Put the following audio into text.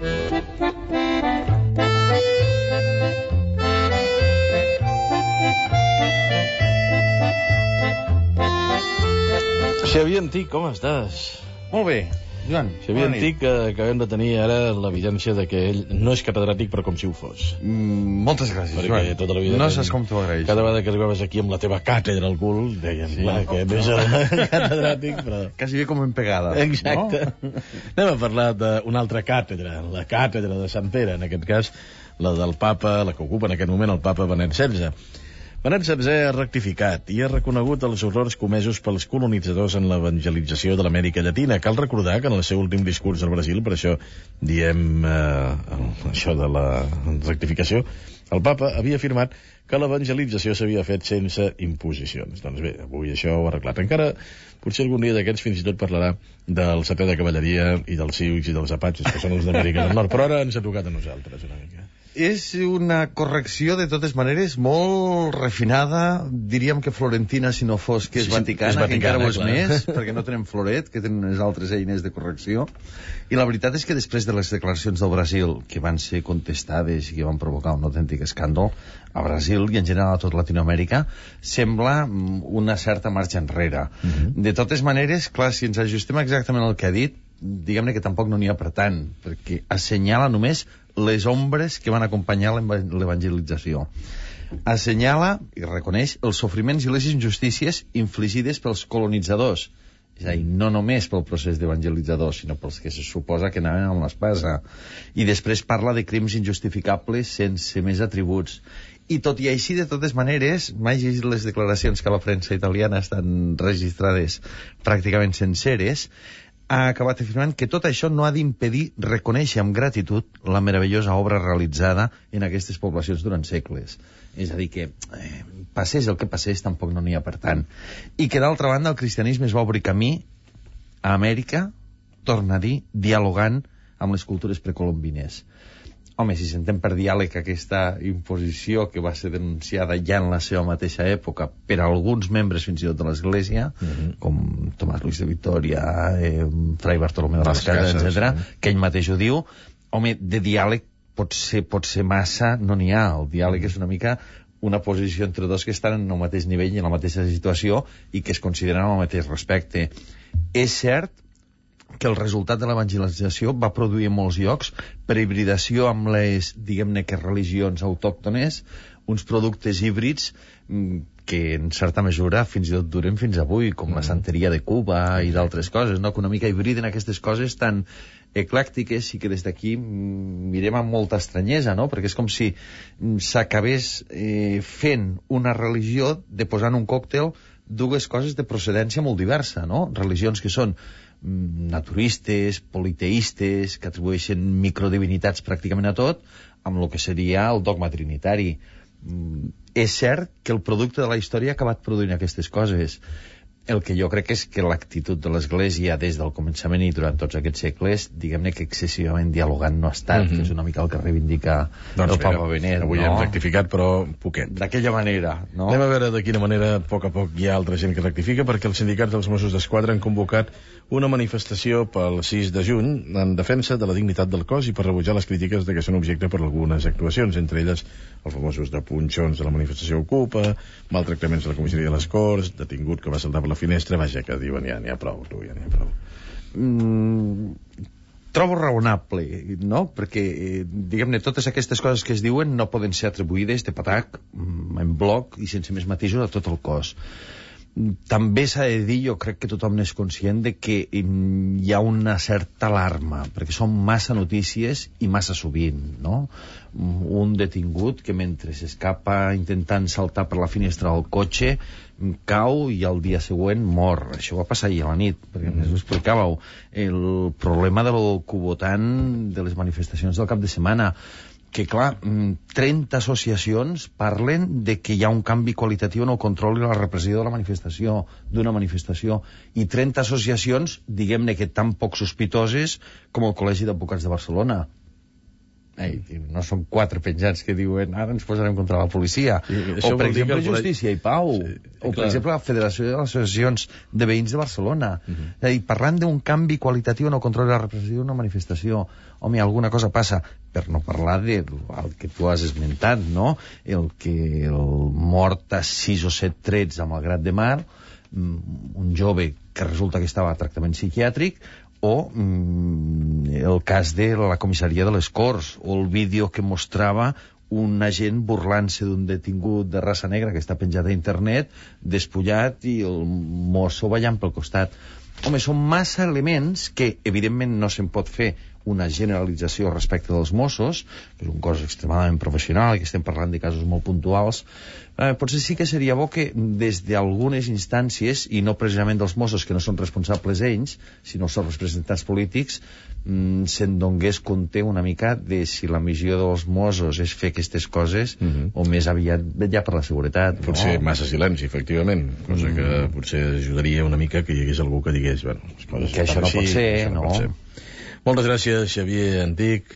Xavier Antic, com estàs? Molt bé, Joan. Xavier Antic, acabem de tenir ara l'evidència de que ell no és catedràtic, però com si ho fos. Moltes gràcies, perquè Joan. tota la vida no saps com t'ho agraeixo. Cada vegada que arribaves aquí amb la teva càtedra al cul, deien, clar, que no és el catedràtic, però... Quasi bé com en pegada. Exacte. No? Anem a parlar d'una altra càtedra, la càtedra de Sant Pere, en aquest cas, la del papa, la que ocupa en aquest moment el papa Benet XVI. Benet XVI ha rectificat i ha reconegut els horrors comesos pels colonitzadors en l'evangelització de l'Amèrica Llatina. Cal recordar que en el seu últim discurs al Brasil, per això diem això de la rectificació, el papa havia afirmat que l'evangelització s'havia fet sense imposicions. Doncs bé, avui això ho ha arreglat. Encara, potser algun dia d'aquests fins i tot parlarà del setè de cavalleria i dels Sioux i dels Apatxes, que són els d'Amèrica del Nord, però ara ens ha tocat a nosaltres una mica. És una correcció, de totes maneres, molt refinada. Diríem que florentina, si no fos que és vaticana, que encara ho és més, perquè no tenen floret, que tenen unes altres eines de correcció. I la veritat és que després de les declaracions del Brasil, que van ser contestades i que van provocar un autèntic escàndol, a Brasil i en general a tot Latinoamèrica, sembla una certa marxa enrere. De totes maneres, clar, si ens ajustem exactament al que ha dit, diguem-ne que tampoc no n'hi ha per tant, perquè assenyala només les ombres que van acompanyar l'evangelització. Assenyala i reconeix els sofriments i les injustícies infligides pels colonitzadors, és a dir, no només pel procés d'evangelitzadors, sinó pels que se suposa que anaven amb l'espasa. I després parla de crims injustificables sense més atributs. I tot i així, de totes maneres, mai llegit les declaracions que a la premsa italiana estan registrades pràcticament senceres, ha acabat afirmant que tot això no ha d'impedir reconèixer amb gratitud la meravellosa obra realitzada en aquestes poblacions durant segles. És a dir, que passés el que passés, tampoc no n'hi ha per tant. I que, d'altra banda, el cristianisme es va obrir camí a Amèrica, torna a dir, dialogant amb les cultures precolombines. Home, si s'entén per diàleg aquesta imposició que va ser denunciada ja en la seva mateixa època per alguns membres fins i tot de l'Església, com Tomàs Luis de Vitòria, Fray Bartolomé de las Casas, etc., que ell mateix ho diu, home, de diàleg pot ser massa, no n'hi ha. El diàleg és una mica una posició entre dos que estan en el mateix nivell i en la mateixa situació i que es consideren amb el mateix respecte. És cert que el resultat de l'evangelització va produir en molts llocs, per hibridació amb les, diguem-ne que religions autòctones, uns productes híbrids que en certa mesura fins i tot duren fins avui, com la santeria de Cuba i d'altres coses, no? Que una mica hibriden aquestes coses tan eclèctiques i que des d'aquí mirem amb molta estranyesa, no? Perquè és com si s'acabés fent una religió de posar en un còctel dues coses de procedència molt diversa, no? Religions que són naturistes, politeistes, que atribueixen microdivinitats pràcticament a tot, amb el que seria el dogma trinitari. És cert que el producte de la història ha acabat produint aquestes coses. El que jo crec és que l'actitud de l'Església des del començament i durant tots aquests segles, diguem-ne que excessivament dialogant no ha estat, que és una mica el que reivindica el Papa Benet. Avui hem rectificat, però poquet. D'aquella manera, no? Anem a veure de quina manera, a poc hi ha altra gent que rectifica, perquè els sindicats dels Mossos d'Esquadra han convocat una manifestació pel 6 de juny en defensa de la dignitat del cos i per rebutjar les crítiques de que són objecte per algunes actuacions, entre elles els famosos de punxons de la manifestació Ocupa, maltractaments de la comissaria de les Corts, detingut que va saltar per la finestra, vaja, que diuen ja n'hi ha prou, tu, ja n'hi ha prou. Trobo raonable, no? Perquè, diguem-ne, totes aquestes coses que es diuen no poden ser atribuïdes de patac, en bloc i sense més matisos a tot el cos. També s'ha de dir, jo crec que tothom n'és conscient de que hi ha una certa alarma, perquè són massa notícies i massa sovint, no? Un detingut que mentre s'escapa intentant saltar per la finestra del cotxe cau i al dia següent mor. Això va passar ahir a la nit, perquè a més ho explicàveu, el problema del cubotant de les manifestacions del cap de setmana, que, clar, 30 associacions parlen de que hi ha un canvi qualitatiu en el control i la repressió de la manifestació, d'una manifestació, i 30 associacions, diguem-ne que tan poc sospitoses com el Col·legi d'Advocats de Barcelona. No són 4 penjats que diuen ara ens posarem contra la policia. O, per exemple, Justícia i Pau. O, per exemple, la Federació de les Associacions de Veïns de Barcelona. És a dir, parlant d'un canvi qualitatiu en el control de la repressió d'una manifestació. Home, alguna cosa passa, per no parlar del que tu has esmentat, no? El mort a 6 o 7 trets a Malgrat de Mar, un jove que resulta que estava a tractament psiquiàtric, o el cas de la comissaria de les Corts, o el vídeo que mostrava un agent burlant-se d'un detingut de raça negra que està penjat a internet, despullat, i el mosso ballant pel costat. Home, són massa elements que, evidentment, no se'n pot fer una generalització respecte dels Mossos, que és un cos extremadament professional, que estem parlant de casos molt puntuals. Potser sí que seria bo que des d'algunes instàncies, i no precisament dels Mossos, que no són responsables ells, sinó els representants polítics, se'n donés compte una mica de si la missió dels Mossos és fer aquestes coses, o més aviat vetllar per la seguretat. Potser massa silenci, efectivament, cosa que potser ajudaria una mica que hi hagués algú que digués, bueno, les coses que això no pot ser, no? Moltes gràcies, Xavier Antich.